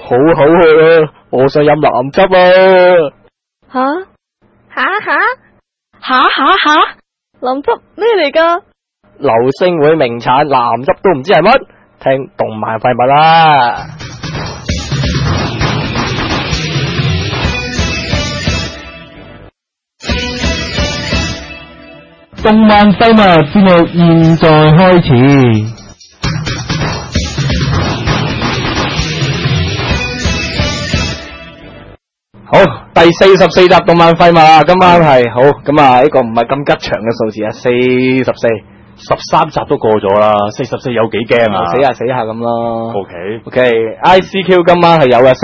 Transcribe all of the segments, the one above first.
好口渴啊！我想飲藍汁啊！ 吓？藍汁咩嚟㗎？ 流星會名產藍汁都唔知係乜？聽動漫廢物啦！ 動漫廢物節目現在開始。 好，第44集動漫廢物啊！今晚係好咁啊，呢個唔係咁吉祥嘅數字啊，44，13集都過咗啦，44有幾驚啊？死下咁咯。OK，ICQ 今晚係有嘅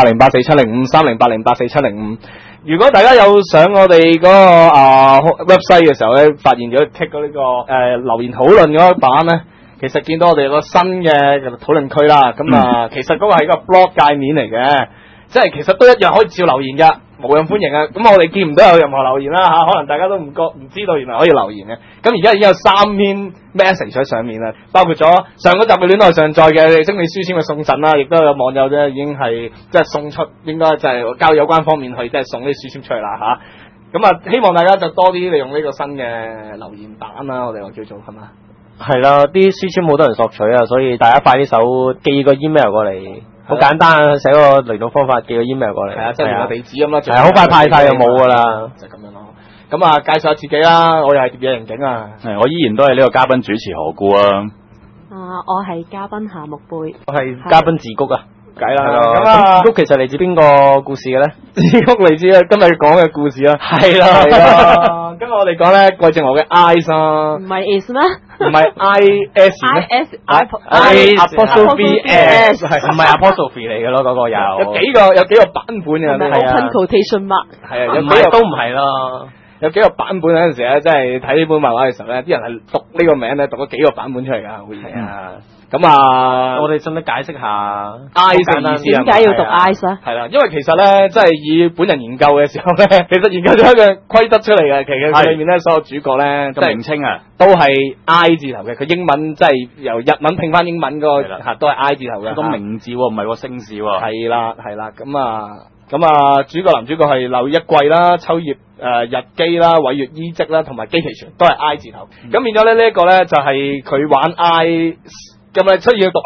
，308084705308084705。如果大家有上我哋嗰個website 嘅時候咧，發現咗 tick 嗰呢個留言討論嗰個版咧，其實見到我哋有個新嘅討論區啦。咁啊，其實嗰個係一個 blog 界面嚟嘅。即係其實都一樣可以照留言㗎，無任歡迎啊！咁我哋見唔到有任何留言啦嚇，可能大家都唔知道原來可以留言嘅。咁而家已經有3篇 message 喺上面啦，包括咗上嗰集嘅戀愛上載嘅精美書籤嘅送贈啦，亦都有網友咧已經係即係送出，應該就係交有關方面去即係送啲書籤出嚟啦嚇。咁啊，希望大家就多啲利用呢個新嘅留言版啦，我哋話叫做係嘛？ 係啦，啲書籤好多人索取啊，所以大家快啲手寄個 email 過嚟。好簡單啊，寫個聯絡方法，寄個 email 過嚟。係啊，即係連個地址咁啦。係好快派晒就冇噶啦。 就咁樣咯。咁啊，介紹下自己啦，我又係碟嘢刑警啊。 係，我依然都係呢個嘉賓主持何故啊。 我係嘉賓夏木貝。 我係嘉賓自谷啊。 計啦。 咁自谷其實嚟自邊個故事嘅咧？ 自谷嚟自今日講嘅故事啦。係啦。今日我哋講咧桂正和嘅 Eyes 啊。 唔係 is 咩？ 唔係 IS 咩 ？Apostrophe S 係唔係 Apostrophe 嚟嘅咯？嗰個有幾個版本嘅。 Open quotation mark。 係啊， 有幾個都唔係咯。 有幾個版本嗰陣時咧，即係睇呢本漫畫嘅時候咧，啲人係讀呢個名咧，讀咗幾個版本出嚟㗎，會係啊。咁啊， 我哋使唔使解釋下 eyes 嘅意思啊？ 點解要讀 eyes 啊？ 係啦，因為其實咧，即係以本人研究嘅時候咧，其實研究咗一個規則出嚟嘅。其實佢裏面咧，所有主角咧，即係名稱啊，都係 I 字頭嘅。佢英文即係由日文拼翻英文嗰個嚇，都係 I 字頭嘅。 個名字喎，唔係個姓氏喎。 係啦，咁啊，主角男主角係柳一季啦、秋葉日基啦、偉月伊織啦，同埋機器船都係 I 字頭。咁變咗咧呢一個咧就係佢玩 I。咁咪出現要讀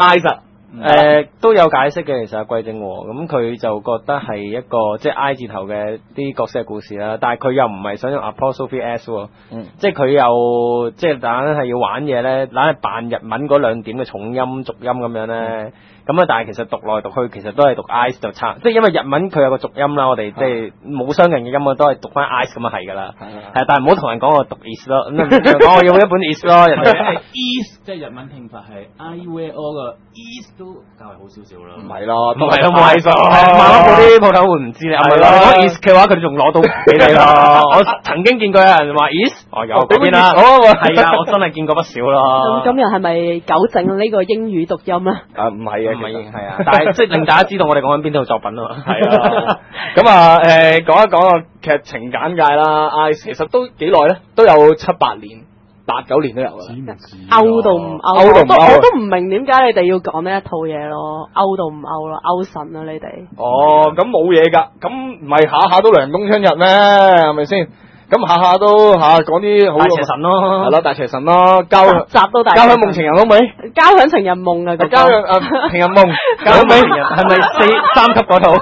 eyes 都有解釋嘅。其實桂正和咁佢就覺得係一個即係 I 字頭嘅啲角色嘅故事啦，但係佢又唔係想用 apostrophe s 喎，即係佢又即係硬係要玩嘢咧，硬係扮日文嗰兩點嘅重音濁音咁樣咧。咁啊，但係其實讀來讀去其實都係讀 eyes 就差，即係因為日文佢有個濁音啦，我哋即係冇雙人嘅音啊，都係讀翻 eyes 咁啊係㗎啦。係，但係唔好同人講我讀 is 咯，講我要一本 is 咯，人哋 is 即係日文拼法係 I wear all 個 is 都較為好少少啦。 唔係咯， 唔係都冇 is 咯。萬一嗰啲鋪頭會唔知你係咪咯？講 is 嘅話，佢哋仲攞到俾你咯。我曾經見過有人話 is， 有嗰邊啦。係啊，我真係見過不少咯。 咁又係咪糾正呢個英語讀音咧？ 唔係嘅。 係啊，但係即係令大家知道我哋講緊邊套作品啊嘛。 係啊，咁啊講一講個劇情簡介啦。其實都幾耐咧，都有7-8年、8-9年都有啦。 勾到唔勾？我都唔明點解你哋要講呢一套嘢咯，勾到唔勾咯，勾神啊你哋。 哦，咁冇嘢㗎，咁唔係下下都涼冬春日咩？係咪先？咁下下都講啲好大邪神咯， 係咯，大邪神咯，交響夢情人好未？ 交響情人夢啊， 交響情人夢，交響情人係咪3級嗰套？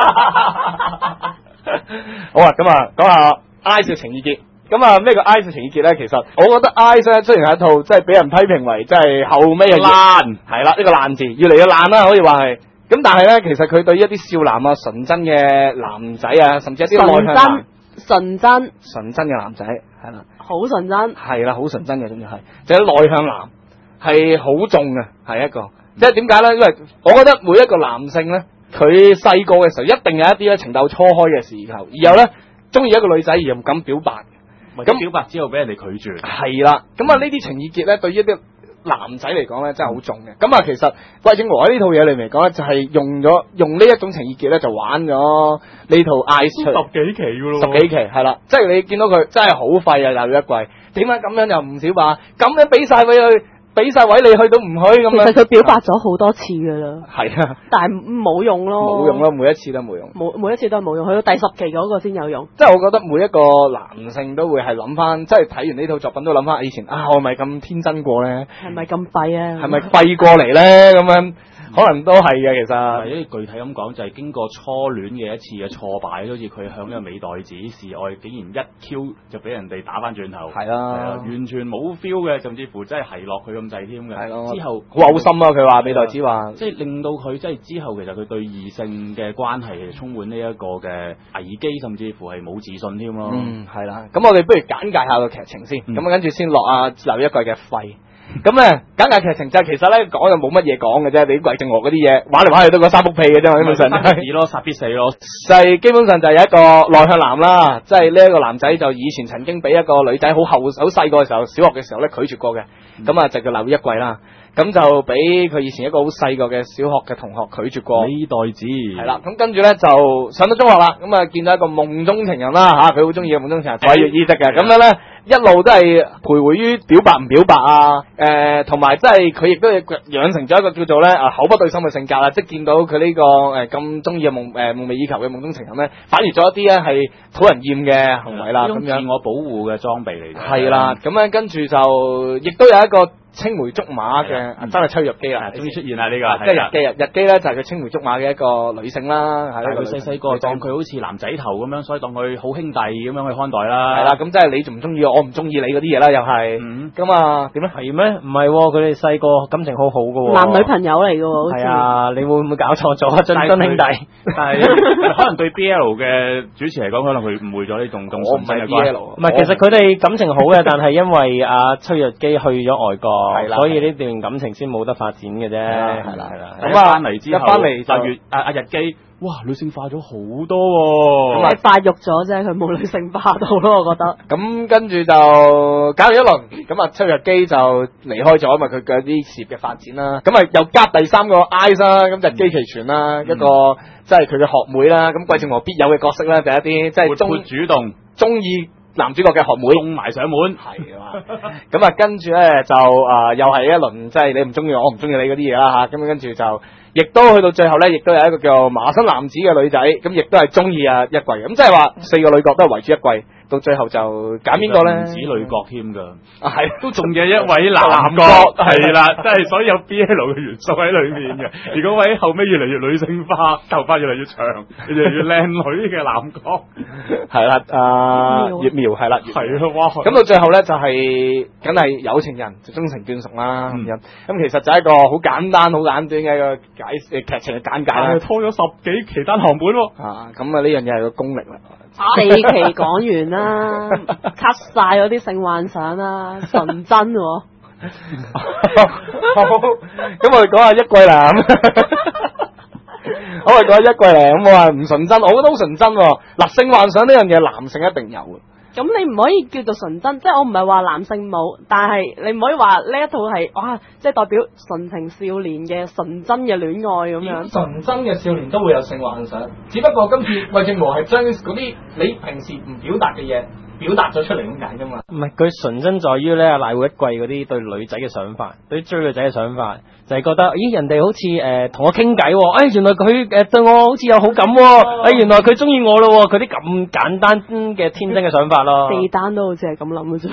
好啊，咁啊講下 Eyes 嘅情意結。咁啊咩叫 Eyes 嘅情意結咧？其實我覺得 Eyes 咧雖然係一套即係俾人批評為即係後尾嘅爛，係啦呢個爛字越嚟越爛啦，可以話係。咁但係咧，其實佢對於一啲少男啊、純真嘅男仔啊，甚至一啲內向男。 純真嘅男仔係啦，好純真係啦，好純真嘅，總之係，就係內向男係好重嘅，係一個，即係點解咧？因為我覺得每一個男性咧，佢細個嘅時候一定有一啲咧情竇初開嘅時候，然後咧中意一個女仔而又唔敢表白， 咁表白之後俾人哋拒絕， 係啦，咁啊呢啲情意結咧，對於一啲男仔嚟講咧，真係好重嘅。咁啊，其實桂正和喺呢套嘢裏面嚟講咧，就係用呢一種情意結咧，就玩咗呢套 Eyes 出嚟 10幾期噶咯， 10幾期係啦，即係你見到佢真係好廢啊！又一季，點解咁樣又唔少吧？咁樣俾晒俾佢， 俾晒位你去都唔去咁樣。 其實佢表白咗好多次噶啦， 係啊， 但係冇用咯， 冇用咯，每一次都冇用。 每一次都係冇用，去到第10期嗰個先有用。 即係我覺得每一個男性都會係諗翻，即係睇完呢套作品都諗翻以前啊，我咪咁天真過咧？ 係咪咁廢啊？ 係咪廢過嚟咧？咁樣可能都係嘅，其實。 因為具體咁講，就係經過初戀嘅一次嘅挫敗，好似佢向呢個美代子示愛，竟然一 Q 就俾人哋打翻轉頭。 係啦， 完全冇 feel 嘅，甚至乎真係落佢咁滯添嘅。 係咯。 之後好嘔心啊！佢話美代子話， 即係令到佢即係之後其實佢對異性嘅關係充滿呢一個嘅危機，甚至乎係冇自信添咯。 係啦。咁我哋不如簡介下個劇情先，咁跟住先落劉一貴嘅肺。咁咧簡介劇情就係其實咧講就冇乜嘢講嘅啫，你啲魏正和嗰啲嘢玩嚟玩去都嗰3幅屁嘅啫，基本上係咯，殺必死咯。 係基本上就係一個內向男啦，即係呢一個男仔就以前曾經俾一個女仔好細個嘅時候，小學嘅時候咧拒絕過嘅，咁就叫劉一貴啦。咁就俾佢以前一個好細個嘅小學嘅同學拒絕過。 美代子係啦，咁跟住咧就上到中學啦，咁啊見到一個夢中情人啦嚇，佢好中意嘅夢中情人鬼月意識嘅，咁樣咧一路都係徘徊於表白唔表白啊，同埋即係佢亦都養成咗一個叫做咧口不對心嘅性格啦，即係見到佢呢個咁中意嘅夢寐以求嘅夢中情人咧，反而做一啲咧係討人厭嘅行為啦，咁樣自我保護嘅裝備嚟嘅。 係啦，咁樣跟住就亦都有一個青梅竹馬嘅，真係崔若基啦， 終於出現啦呢個， 即係日基咧就係佢青梅竹馬嘅一個女性啦，係啦， 佢細個當佢好似男仔頭咁樣，所以當佢好兄弟咁樣去看待啦。 係啦，咁即係你仲唔中意我唔中意你嗰啲嘢啦，又係，咁啊點咧？ 係咩？唔係，佢哋細個感情好好嘅， 男女朋友嚟嘅，好似。 係啊，你會唔會搞錯咗啊？真兄弟， 但係可能對 BL 嘅主持嚟講，可能佢誤會咗呢種我唔係 BL， 唔係，其實佢哋感情好嘅，但係因為崔若基去咗外國。所以呢段感情先冇得發展嘅啫，係啦。 咁翻嚟之後，一翻嚟就越日基，哇，女性化咗好多喎。 咁係發育咗啫，佢冇女性化到咯，我覺得。 咁跟住就搞完一輪，咁崔若基就離開咗，因為佢嘅啲事業嘅發展啦。咁又加第3個 Ice 啦，咁就基其全啦，一個即係佢嘅學妹啦。咁桂正和必有嘅角色咧，就一啲即係主動中意男主角嘅學妹送埋上門， 係啊，咁啊跟住咧就又係一輪即係你唔中意我唔中意你嗰啲嘢啦嚇，咁跟住就亦都去到最後咧，亦都有一個叫麻生男子嘅女仔，咁亦都係中意一貴，咁即係話4個女角都係圍住一貴，到最後就揀邊個咧？ 唔止女角添㗎， 係都仲有一位男角，係啦，即係所以有 BL 嘅元素喺裏面嘅。如果位後尾越嚟越女性化，頭髮越嚟越長，越嚟越靚女嘅男角， 係啦，葉苗係啦， 係咯，哇！ 咁到最後咧就係梗係有情人就終成眷屬啦咁樣。咁其實就係一個好簡單、好簡短嘅一個劇情嘅簡介啦。 拖咗10幾期單行本喎。 咁啊呢樣嘢係個功力啦。 4期講完啦，cut 晒嗰啲性幻想啦，純真喎。 好，咁我哋講下一貴男。我哋講下一貴男，咁我話唔純真，我覺得好純真喎。嗱，性幻想呢樣嘢男性一定有嘅。 咁你唔可以叫做純真，即係我唔係話男性冇，但係你唔可以話呢一套係哇，即係代表純情少年嘅純真嘅戀愛咁樣。 純真嘅少年都會有性幻想，只不過今次魏正和係將嗰啲你平時唔表達嘅嘢表達咗出嚟咁解啫嘛。 唔係，佢純真在於咧賴會一貴嗰啲對女仔嘅想法，對追女仔嘅想法，就係覺得咦人哋好似同我傾偈，原來佢對我好似有好感喎，原來佢中意我咯，佢啲咁簡單嘅天真嘅想法咯。 地單都好似係咁諗嘅啫。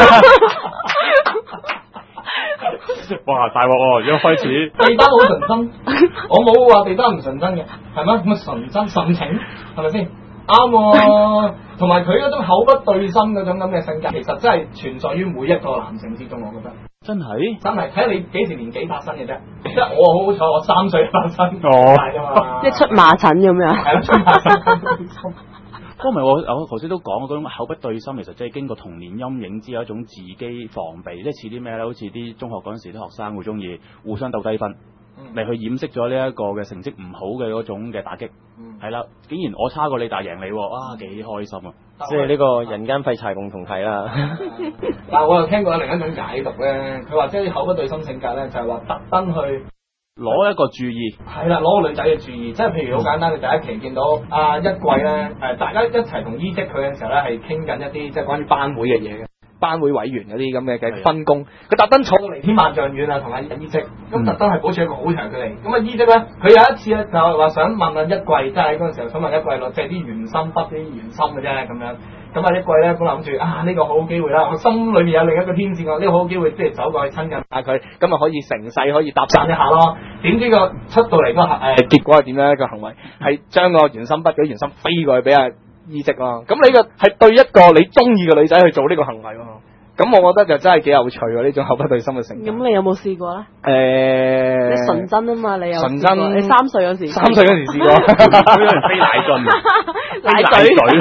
哇！大鑊喎，一開始地單好純真，我冇話地單唔純真嘅，係咩？咁純真純情係咪先？啱喎，同埋佢嗰種口不對心嗰種咁嘅性格，其實真係存在於每一個男性之中，我覺得。真係睇下你幾時年紀發生嘅啫。即係我好彩，我3歲發生，大㗎嘛。 即係出馬疹咁樣。 係啦，出馬疹。 不過我頭先都講嗰種口不對心，其實即係經過童年陰影之後一種自己防備，即係似啲咩咧？好似啲中學嗰陣時啲學生會中意互相鬥低分。嚟去掩飾咗呢一個嘅成績唔好嘅嗰種嘅打擊，係啦，竟然我差過你，但係贏你，哇，幾開心啊！ 即係呢個人間廢柴共同體啦。 但我又聽過另一種解讀咧，佢話即係口不對心性格咧，就係話特登去攞一個注意， 係啦，攞個女仔嘅注意，即係譬如好簡單，你第一期見到一貴咧，大家一齊同姨姐佢嘅時候咧，係傾緊一啲即係關於班會嘅嘢嘅。 班會委員嗰啲咁嘅分工，佢特登坐到離天萬丈遠啊，同阿伊積，咁特登係保持一個好長距離。咁啊伊積咧，佢有一次咧就話想問阿一季，即係喺嗰陣時候想問一季咯，借啲原心筆啲原心嘅啫咁樣。咁啊一季咧，本諗住呢個好機會啦，我心裏面有另一個天使，我呢個好機會即係走過去親近下佢，咁啊可以成世可以搭訕一下咯。點知個出到嚟個結果係點咧？個行為係將個原心筆嗰啲原心飛過去俾阿伊積咯。咁你個係對一個你中意嘅女仔去做呢個行為喎。咁我覺得就真係幾有趣喎，呢種口不對心嘅性格。 咁你有冇試過咧？你純真啊嘛，你有純真？你3歲嗰時試過， 有人飛奶樽， 奶嘴。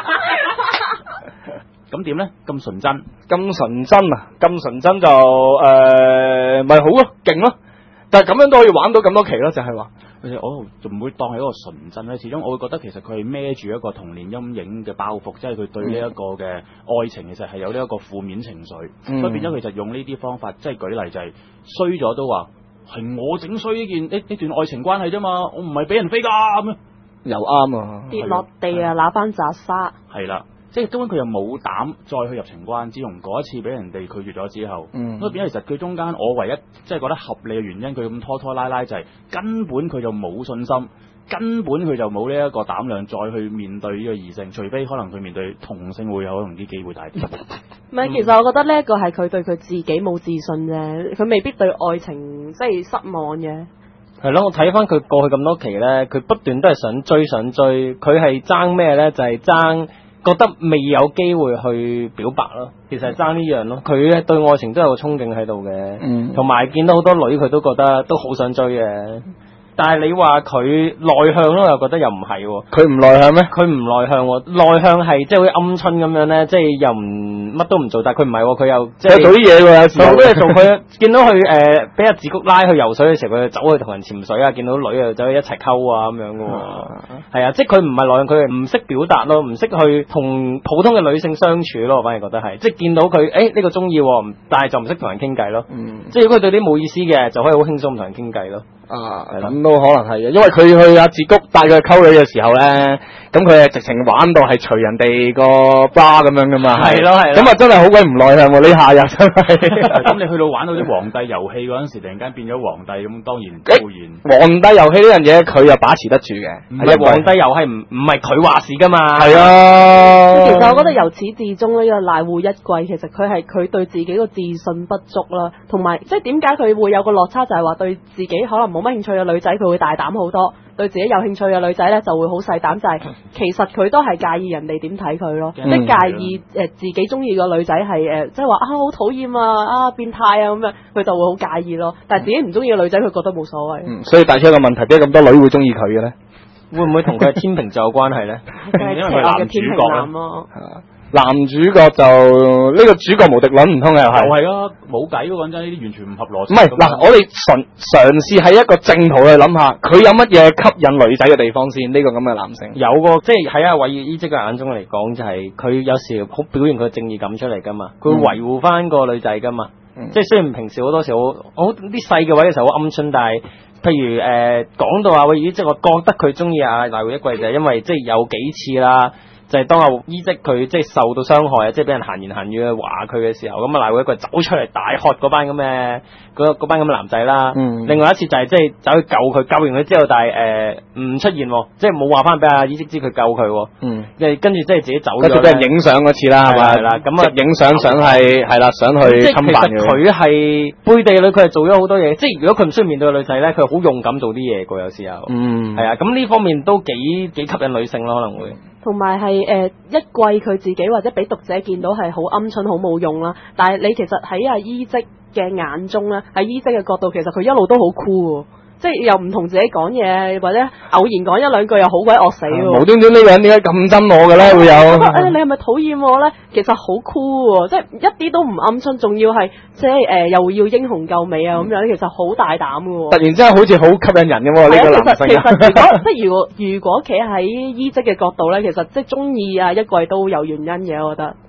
咁點咧？咁純真啊！咁純真就咪好咯，勁咯！但係咁樣都可以玩到咁多期咯，就係話。 我就唔會當係一個純真咧，始終我會覺得其實佢係孭住一個童年陰影嘅包袱，即係佢對呢一個嘅愛情其實係有呢一個負面情緒，所以變咗佢就用呢啲方法，即係舉例就係衰咗都話係我整衰呢段愛情關係啫嘛，我唔係俾人飛㗎咁樣，又啱啊！ 跌落地啊，揦翻扎沙， 係啦。即係根本佢又冇膽再去入情關，自從嗰一次俾人哋拒絕咗之後，所以變咗其實佢中間我唯一即係覺得合理嘅原因，佢咁拖拖拉拉就係根本佢就冇信心，根本佢就冇呢一個膽量再去面對呢個異性，除非可能佢面對同性會有可能啲機會大啲。 唔係，其實我覺得呢一個係佢對佢自己冇自信啫，佢未必對愛情即係失望嘅。 係咯，我睇翻佢過去咁多期咧，佢不斷都係想追，佢係爭咩咧？就係爭。覺得未有機會去表白咯，其實係爭呢樣咯。佢咧對愛情都有個憧憬喺度嘅，同埋見到好多女佢都覺得都好想追嘅。但係你話佢內向咯，我又覺得又唔係喎。 佢唔內向咩？ 佢唔內向喎，內向係即係好似鵪鶉咁樣咧，即係又唔乜都唔做，但係佢唔係喎，佢又即係做啲嘢喎，有時好多嘢做。佢見到佢俾阿子谷拉去游水嘅時候，佢就走去同人潛水啊，見到女啊走去一齊溝啊咁樣嘅喎。係啊，即係佢唔係內向，佢係唔識表達咯，唔識去同普通嘅女性相處咯。我反而覺得係，即係見到佢呢個中意，但係就唔識同人傾偈咯。即係如果佢對啲冇意思嘅，就可以好輕鬆同人傾偈咯。 咁都可能係嘅，因為佢去阿子谷帶佢去溝女嘅時候咧，咁佢係直情玩到係除人哋個 bra 咁樣噶嘛， 係咯， 咁啊真係好鬼唔內向喎，呢下又真係。 咁你去到玩到啲皇帝遊戲嗰陣時，突然間變咗皇帝，咁當然固然。 皇帝遊戲呢樣嘢佢又把持得住嘅， 唔係皇帝遊戲唔係佢話事噶嘛。 係啊。 其實我覺得由始至終呢個賴戶一季，其實佢係佢對自己個自信不足啦，同埋即係點解佢會有個落差，就係話對自己可能冇乜興趣嘅女仔，佢會大膽好多；對自己有興趣嘅女仔咧，就會好細膽。就係其實佢都係介意人哋點睇佢咯，即係介意自己中意個女仔係即係話好討厭啊變態啊咁樣，佢就會好介意咯。但係自己唔中意嘅女仔，佢覺得冇所謂。 所以帶出一個問題，點解咁多女會中意佢嘅咧？ 會唔會同佢係天秤座有關係咧？ 因為佢係男主角咯。 男主角就呢個主角無敵輪唔通又係咯，冇計喎，講真，呢啲完全唔合邏輯。 唔係嗱，我哋嘗試喺一個正途去諗下，佢有乜嘢吸引女仔嘅地方先？呢個咁嘅男性有個即係喺阿韋爾伊積嘅眼中嚟講，就係佢有時好表現佢正義感出嚟噶嘛，佢會維護翻個女仔噶嘛。即係雖然平時好多時好啲細嘅位嘅時候好鵪鶉，但係譬如講到阿韋爾伊積，我覺得佢中意阿賴戶一季就係因為即係有幾次啦。就係當阿伊積佢即係受到傷害啊，即係俾人閒言閒語去話佢嘅時候，咁啊賴戶一季走出嚟大喝嗰班咁嘅男仔啦。另外一次就係即係走去救佢，救完佢之後，但係唔出現，即係冇話翻俾阿伊積知佢救佢。跟住即係自己走咗。跟住俾人影相嗰次啦，係咪？係啦，咁啊影相想係啦，想去侵犯佢。佢係背地裏佢係做咗好多嘢，即係如果佢唔需要面對個女仔咧，佢好勇敢做啲嘢㗎，有時候。係啊，咁呢方面都幾吸引女性咯，可能會。 同埋係一季佢自己或者俾讀者見到係好鵪鶉好冇用啦，但係你其實喺阿伊積嘅眼中咧，喺伊積嘅角度，其實佢一路都好酷喎。即係又唔同自己講嘢，或者偶然講一兩句又好鬼惡死喎。無端端呢個人點解咁憎我嘅咧？會有。你係咪討厭我咧？其實好酷喎，即係一啲都唔鵪鶉，仲要係即係又要英雄救美啊咁樣，其實好大膽嘅喎。突然之間好似好吸引人嘅喎呢個男性。其實如果企喺伊積嘅角度咧，其實即係中意啊一季都有原因嘅，我覺得。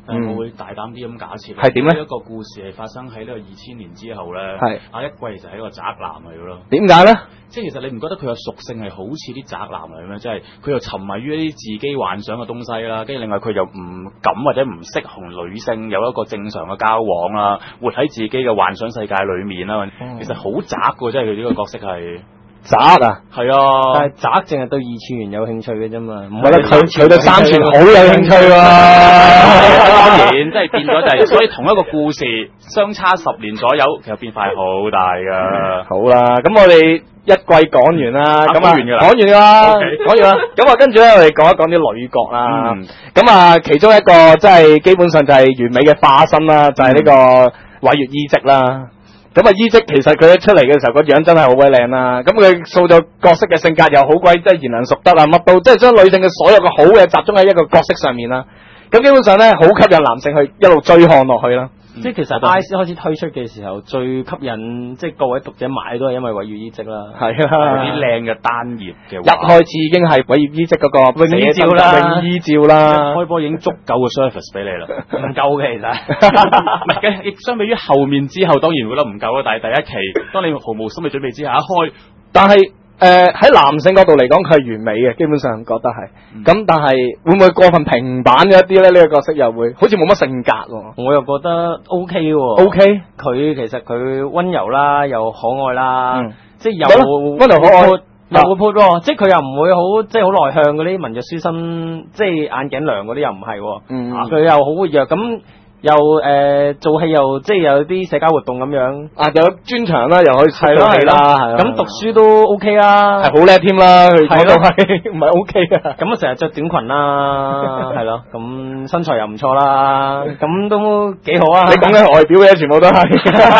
但係我會大膽啲咁假設， 係點咧？ 一個故事係發生喺呢個2000年之後咧， 係阿一季就係一個宅男嚟嘅咯。 點解咧？ 即係其實你唔覺得佢嘅屬性係好似啲宅男嚟咩？即係佢又沉迷於一啲自己幻想嘅東西啦，跟住另外佢又唔敢或者唔識同女性有一個正常嘅交往啦，活喺自己嘅幻想世界裏面啦。其實好宅嘅，即係佢呢個角色係。 宅啊， 係啊， 但係宅淨係對二次元有興趣嘅啫嘛，唔係佢對三次元好有興趣喎。 當然，即係變咗就係，所以同一個故事相差10年左右，其實變化係好大噶。 好啦，咁我哋一季講完啦，咁講完㗎啦， 講完啦，講完啦。咁啊，跟住咧，我哋講一講啲女角啦。咁啊，其中一個即係基本上就係完美嘅化身啦，就係呢個瑋月伊織啦。咁啊，伊織其實佢一出嚟嘅時候個樣真係好鬼靚啦，咁佢塑造角色嘅性格又好鬼即係賢良淑德啊，乜都即係將女性嘅所有嘅好嘅集中喺一個角色上面啦。咁基本上咧，好吸引男性去一路追看落去啦。 即係其實 ICE 開始推出嘅時候，最吸引即係各位讀者買都係因為瑋月伊織啦。 係啊， 啲靚嘅單頁嘅， 一開始已經係瑋月伊織嗰個泳衣照啦， 泳衣照啦， 開波已經足夠嘅 service 俾你啦， 唔夠嘅其實。 唔係嘅，亦相比於後面之後，當然會覺得唔夠啦。但係第一期，當你毫無心理準備之下一開， 但係。喺男性角度嚟講，佢係完美嘅，基本上覺得係。咁但係會唔會過分平板咗一啲咧？呢個角色又會好似冇乜性格喎。 我又覺得 OK 喎。 OK， 佢其實佢溫柔啦，又可愛啦，即係又溫柔可愛， 又活潑喎。即係佢又唔會好即係好內向嗰啲文弱書生，即係眼鏡娘嗰啲又唔係喎。佢又好活躍咁。又做戲又即係有啲社交活動咁樣， 又有專場啦，又可以係咯係啦， 咁讀書都 OK 啦， 係好叻添啦，佢講到係唔係 OK 啊？ 咁啊成日着短裙啦，係咯，咁身材又唔錯啦，咁都幾好啊！ 你講緊外表嘅全部都係，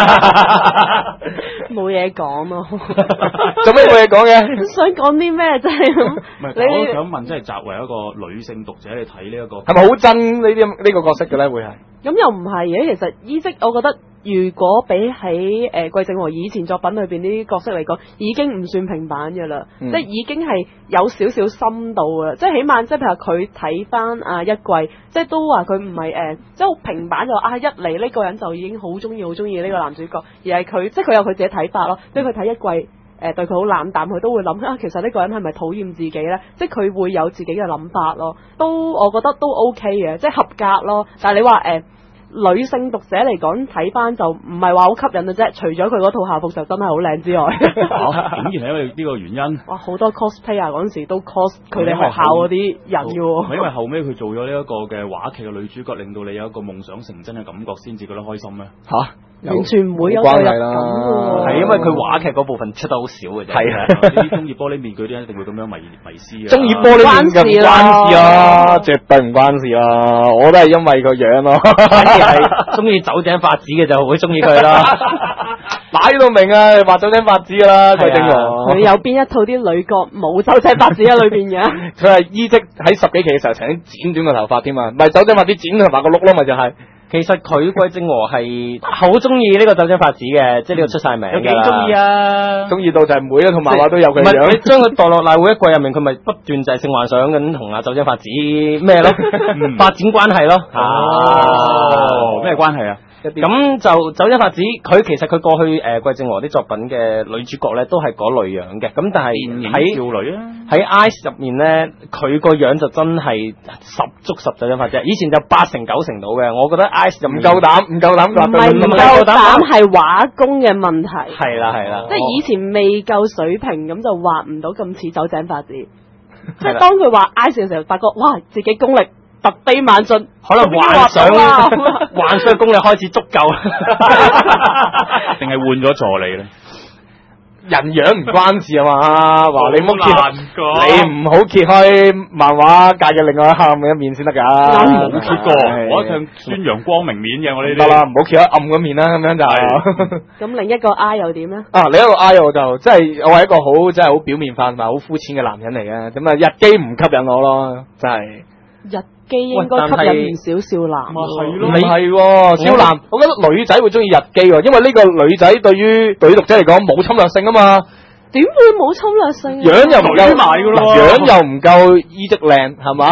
冇嘢講咯。 做咩冇嘢講嘅？ 想講啲咩啫？ 唔係，我想問，即係作為一個女性讀者，你睇呢一個係咪好憎呢個角色嘅咧？會係？ 咁又唔係嘅，其實伊織我覺得如果比起桂正和以前作品裏邊啲角色嚟講，已經唔算平板嘅啦，即係已經係有少少深度嘅，即係起碼即係譬如佢睇翻一季，即係都話佢唔係即係好平板就一嚟呢個人就已經好中意呢個男主角，而係佢即係佢有佢自己睇法咯，即係佢睇一季。對佢好冷淡，佢都會諗其實呢個人係咪討厭自己呢？即係佢會有自己嘅諗法咯，我覺得都 OK 嘅，即係合格咯。但係你話女性讀者嚟講睇翻就唔係話好吸引嘅啫，除咗佢嗰套校服就真係好靚之外， 竟然係因為呢個原因。 哇！好多 cosplayer 嗰陣時都 cos 佢哋學校嗰啲人嘅喎。 係因為後尾佢做咗呢一個嘅話劇嘅女主角，令到你有一個夢想成真嘅感覺，先至覺得開心咩？ 完全唔會有關係啦， 係因為佢話劇嗰部分出得好少嘅啫。 係啊， 啲中意玻璃面嗰啲一定會咁樣迷思嘅。 中意玻璃面嘅唔關事啊，絕對唔關事啊！我都係因為個樣咯， 反而係中意酒井法子嘅就會中意佢啦。 擺到明啊，話酒井法子噶啦，桂正和。 佢有邊一套啲女角冇酒井法子喺裏邊嘅？ 佢係伊織喺10幾期嘅時候曾經剪短個頭髮添啊，唔係酒井法子剪頭髮個碌咯，咪就係。 其實佢桂正和係好中意呢個酒井法子嘅，即係呢個出晒名。 有幾中意啊？ 中意到就係每一套漫畫都有佢樣。 你將佢墮落瀨戶一季入面，佢咪不斷就係性幻想緊同阿酒井法子咩咯？發展關係咯。 咩關係啊？ 咁就酒井法子，佢其實佢過去桂正和啲作品嘅女主角咧，都係嗰類樣嘅。咁但係喺少女啊， 喺 ICE 入面咧，佢個樣就真係十足酒井法子。以前就8成9成到嘅，我覺得 ICE 就唔夠膽話唔係唔夠膽，係畫工嘅問題。 係啦， 即係以前未夠水平，咁就畫唔到咁似酒井法子。即係當佢畫 ICE 嘅時候，發覺哇，自己功力突飛猛進， 可能幻想功力開始足夠， 定係換咗助理咧？ 人樣唔關事啊嘛，話你唔好揭開漫畫界嘅另外一黑暗嘅一面先得㗎。 冇揭過，我一向宣揚光明面嘅，我呢啲。得啦， 唔好揭開暗嗰面啦，咁樣就係。 咁另一個 I 又點咧？ 另一個 I 我就即係我係一個好即係好表面化同埋好膚淺嘅男人嚟嘅，咁日基唔吸引我咯，真係。日基應該吸引唔少少男，唔係少男，我覺得女仔會中意日基喎，因為呢個女仔對於讀者嚟講冇侵略性啊嘛。 點會冇侵略性？ 樣又唔夠埋㗎咯，樣又唔夠伊織靚係嘛？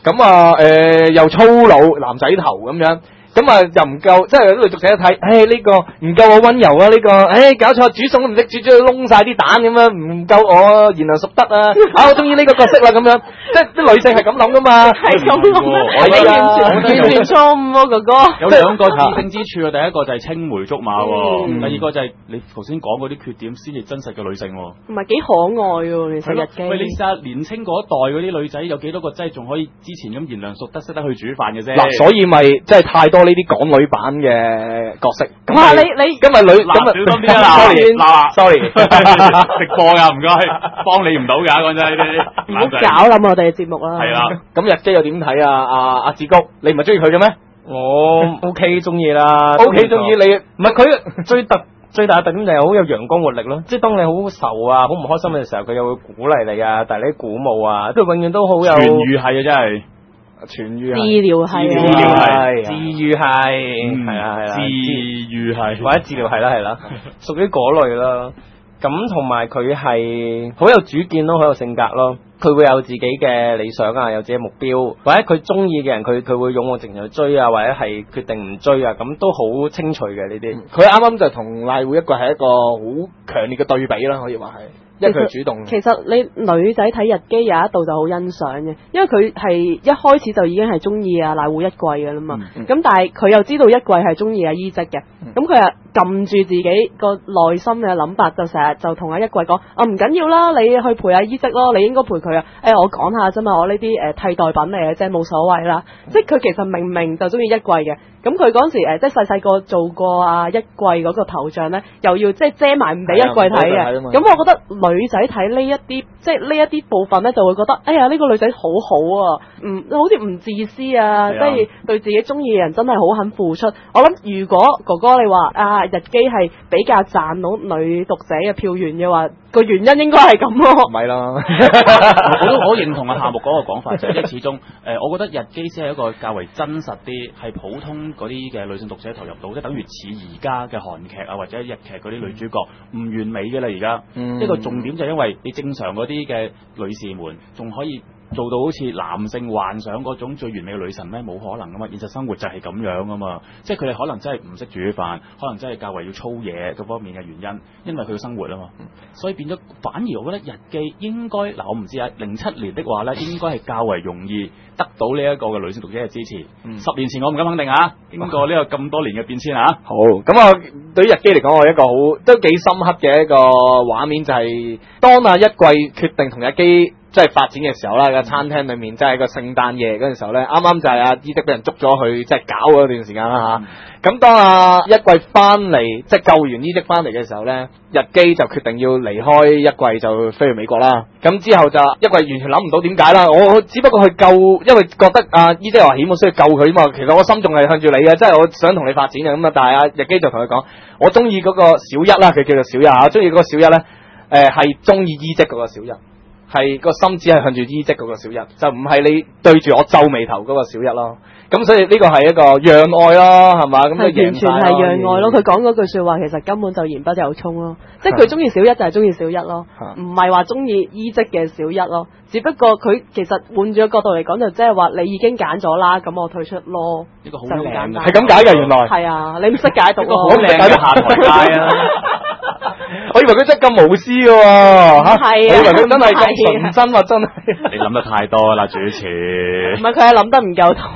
咁啊又粗魯男仔頭咁樣。咁啊又唔夠，即係有啲女讀者一睇，呢個唔夠我溫柔啊！呢個，搞錯，煮餸都唔識煮，燶晒啲蛋咁樣，唔夠我賢良淑德啊！我中意呢個角色啦咁樣，即係啲女性係咁諗噶嘛， 係咁諗，係完全錯誤喎，哥哥。 有兩個致勝之處啊，第一個就係青梅竹馬喎，第二個就係你頭先講嗰啲缺點先至真實嘅女性喎。 唔係幾可愛喎，其實日記。 喂，你試下年青嗰一代嗰啲女仔有幾多個真係仲可以之前咁賢良淑德識得去煮飯嘅啫？ 嗱，所以咪即係太多呢啲港女版嘅角色。 哇！你今日女小心啲啊 ！sorry， 直播㗎，唔該，幫你唔到㗎，講真呢啲。 唔好搞冧我哋嘅節目啦。 係啦， 咁日基又點睇啊？阿志谷，你唔係中意佢嘅咩？ 我 OK 中意啦 ，OK 中意你， 唔係佢最大嘅特點就係好有陽光活力咯，即係當你好愁啊、好唔開心嘅時候，佢又會鼓勵你啊，帶你鼓舞啊，都永遠都好有痊癒係啊，真係。 痊癒治療係治癒係，係啊， 治癒係， 或者治療係啦，屬於嗰類啦。咁同埋佢係好有主見咯，好有性格咯。佢會有自己嘅理想啊，有自己目標，或者佢中意嘅人，佢會勇往直前去追啊，或者係決定唔追啊，咁都好清脆嘅呢啲。 佢啱啱就同賴珮一個係一個好強烈嘅對比啦，可以話係。因為佢主動。 其實你女仔睇日記有一度就好欣賞嘅，因為佢係一開始就已經係中意啊賴珮一季嘅啦嘛。咁但係佢又知道一季係中意阿伊織嘅，咁佢又撳住自己個內心嘅諗法，就成日就同阿一季講：唔緊要啦，你去陪阿伊織咯，你應該陪佢啊。我講下啫嘛，我呢啲替代品嚟嘅啫，冇所謂啦。即係佢其實明明就中意一季嘅。咁佢嗰時即係細個做過啊一季嗰個頭像咧，又要即係遮埋唔俾一季睇嘅。咁我覺得女仔睇呢一啲即係呢一啲部分咧，就會覺得哎呀呢個女仔好好啊，好似唔自私啊，即係對自己中意嘅人真係好肯付出。我諗如果哥哥你話啊日基係比較賺到女讀者嘅票源嘅話，個原因應該係咁咯。 唔係啦， 我認同阿夏目嗰個講法，就係始終我覺得日基先係一個較為真實啲，係普通嗰啲嘅女性讀者投入到，即係等於似而家嘅韓劇啊或者日劇嗰啲女主角唔完美嘅啦而家。一個重點就係因為你正常嗰啲嘅女士們仲可以做到好似男性幻想嗰種最完美嘅女神咩？冇可能噶嘛，現實生活就係咁樣噶嘛，即係佢哋可能真係唔識煮飯，可能真係較為要操嘢嗰方面嘅原因，因為佢嘅生活啊嘛，所以變咗反而我覺得日記應該嗱我唔知啊07年的話咧，應該係較為容易得到呢一個嘅女性讀者嘅支持。10年前我唔敢肯定啊，經過呢個咁多年嘅變遷啊。 好，咁啊對於日基嚟講，我一個好都幾深刻嘅一個畫面就係當啊一季決定同日基即係發展嘅時候啦，個餐廳裏面即係個聖誕夜嗰陣時候咧，啱啱就係阿伊織俾人捉咗去即係搞嗰段時間啦嚇。咁當阿一季翻嚟，即係救完伊織翻嚟嘅時候咧，日基就決定要離開一季就飛去美國啦。咁之後就一季完全諗唔到點解啦。我只不過去救，因為覺得阿伊織話起碼需要救佢啊嘛。其實我心仲係向住你嘅，即係我想同你發展嘅咁啊。但係阿日基就同佢講，我中意嗰個小一啦，佢叫做小一啊，中意嗰個小一咧，係中意伊織嗰個小一。係個心只係向住伊織嗰個小一，就唔係你對住我皺眉頭嗰個小一咯。咁所以呢個係一個讓愛咯，係嘛？咁完全係讓愛咯。佢講嗰句說話其實根本就言不由衷咯。即係佢中意小一就係中意小一咯，唔係話中意伊織嘅小一咯。只不過佢其實換住個角度嚟講，就即係話你已經揀咗啦，咁我退出咯。 呢個好靚嘅， 係咁解嘅原來。 係啊，你唔識解讀好靚嘅下台階啊！我以為佢真係咁無私嘅喎， 係啊， 我以為佢真係咁純真啊，真係。 你諗得太多啦，主持。 唔係佢係諗得唔夠多。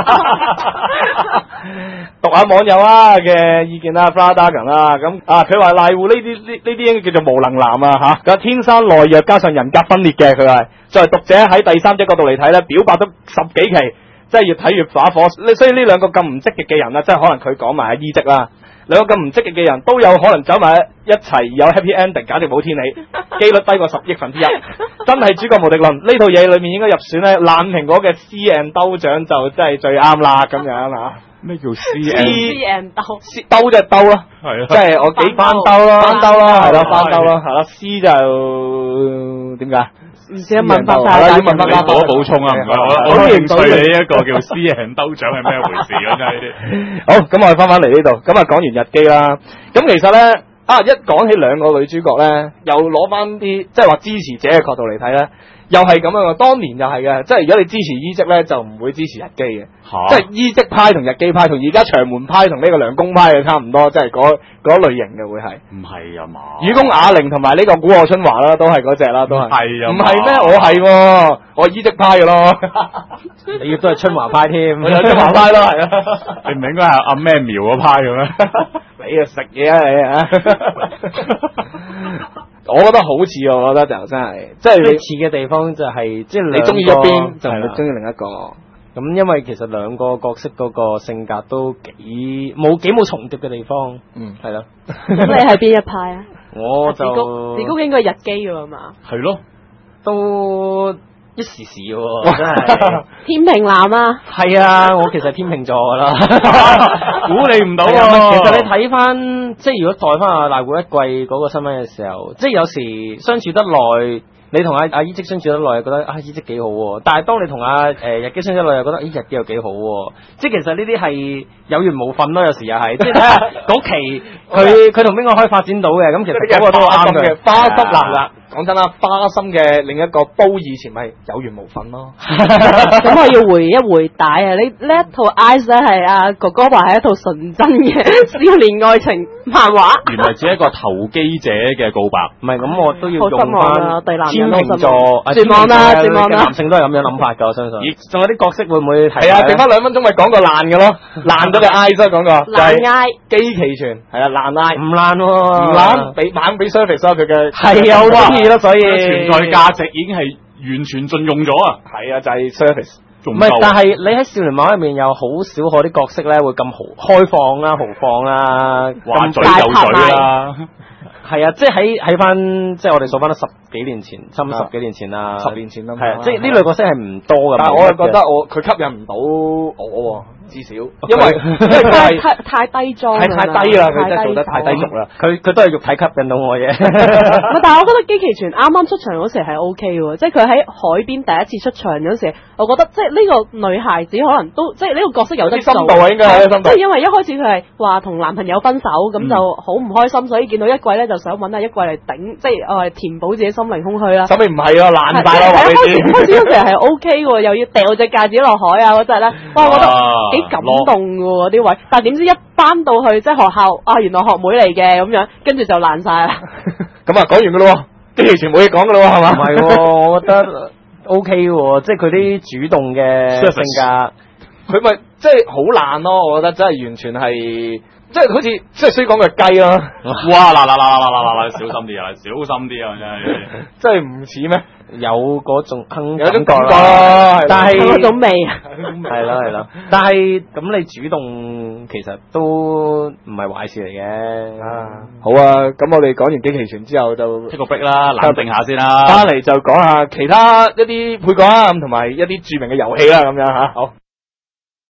讀下網友嘅意見啦 ，Fladagan 啦，咁佢話賴珮呢啲應該叫做無能男啊嚇，佢天生懦弱加上人格分裂嘅，佢係作為讀者喺第三者角度嚟睇咧，表白都10幾期，即係越睇越把火。所以呢兩個咁唔積極嘅人啊，即係可能佢講埋阿伊織啦。兩個咁唔積極嘅人都有可能走埋一齊有 happy ending，簡直冇天理，機率低過10億分之一，真係主角無敵論。呢套嘢裏面應該入選咧爛蘋果嘅 C&兜獎就真係最啱啦咁樣嚇。 咩叫 C&兜？ 兜就係兜咯，係啊，即係我幾翻兜咯，翻兜咯，係咯，翻兜咯，係咯。C 就點解？ 唔知問翻大家，要問翻家我補充啊，唔該，我好認同你一個叫 C& 兜獎係咩回事啊？真係呢啲。 好，咁我哋翻嚟呢度，咁啊講完日記啦。咁其實咧， 一講起兩個女主角咧，又攞翻啲即係話支持者嘅角度嚟睇咧，又係咁樣。當年又係嘅，即係如果你支持伊織咧，就唔會支持日基嘅。即係伊織派同日基派同而家長門派同呢個涼宮派嘅差唔多，即係嗰類型嘅會係。 唔係啊嘛？ 雨宮雅玲同埋呢個古賀春華啦，都係嗰隻啦，都係。 係啊？ 唔係咩？我係喎，我伊織派嘅咯。 你亦都係春華派添， 我有春華派咯，係啊。 你唔係應該係阿咩苗嗰派嘅咩？ 你啊食嘢啊你啊！我覺得好似啊，我覺得就真係，即係你似嘅地方就係即係你中意一邊就唔中意另一個。 咁因為其實兩個角色嗰個性格都冇重疊嘅地方。係咯。 咁你係邊一派啊？ 我就子谷應該係日基㗎嘛？ 係咯， 都一時時喎，真係。 天秤男啊？ 係啊，我其實係天秤座㗎啦， 估你唔到喎。 其實你睇翻，即係如果代翻阿瀨戶一季嗰個新聞嘅時候，即係有時相處得耐。你同阿伊織相處得耐，又覺得伊織幾好喎。但係當你同日基相處得耐，又覺得日基又幾好喎。即係其實呢啲係有緣無份咯，有時又係。即係睇下嗰期佢同邊個可以發展到嘅，咁其實嗰個都啱嘅。 花心啦，講真啦，花心嘅另一個煲以前咪有緣無份咯。 咁我要回一回帶啊！呢一套 Eyes 咧係阿哥哥話係一套純真嘅少年愛情漫畫。 原來只係一個投機者嘅告白。 唔係咁，我都要用翻天秤座，絕望啦，絕望啦！ 男性都係咁樣諗法㗎，我相信。仲有啲角色會唔會睇？ 係啊，剩翻2分鐘咪講個爛嘅咯，爛咗嘅 Eyes 講個爛 I 機器全係啊，爛 I 唔爛喎， 唔爛俾猛俾 service 佢嘅係啊，好中意咯，所以存在價值已經係完全盡用咗啊！ 係啊，就係 service。 唔係，但係你喺少年漫畫入面有好少可啲角色咧會咁開放啦、豪放啦、 話嘴有嘴啦。 係啊，即係喺翻，即係我哋數翻得10幾年前，差唔多10幾年前啦 ，10年前啦。 係啊，即係呢類角色係唔多噶。 但係我係覺得佢吸引唔到我喎。至少，因為太低裝， 係太低啦，佢真係做得太低俗啦。 佢都係肉體吸引到我嘅。 但係我覺得機器全啱啱出場嗰時係 O K 喎，即係佢喺海邊第一次出場嗰時，我覺得即係呢個女孩子可能都即係呢個角色有得做。 深度啊，應該係深度。 即係因為一開始佢係話同男朋友分手，咁就好唔開心，所以見到一季咧就想揾下一季嚟頂，即係填補自己心靈空虛啦。 咁你唔係啊，爛晒啦，話你知。 開始嗰時係 O K 喎，又要掉隻戒指落海啊嗰陣咧，哇！我覺得幾感動嘅喎啲位，但係點知一翻到去即係學校啊，原來學妹嚟嘅咁樣，跟住就爛晒啦。 咁啊，講完噶咯，機器全冇嘢講噶咯，係嘛？ 唔係喎，我覺得 O K 喎，即係佢啲主動嘅性格， 佢咪即係好爛咯。我覺得真係完全係。即係好似即係衰講嘅雞咯， 哇！嗱，小心啲啊，小心啲啊， 真係唔似咩？ 有嗰種有種感覺咯， 但係嗰種味係咯，但係咁你主動其實都唔係壞事嚟嘅。 好啊，咁我哋講完機器全之後就 take 個 break啦，冷靜下先啦， 翻嚟就講下其他一啲配角啊，同埋一啲著名嘅遊戲啦，咁樣吓，好。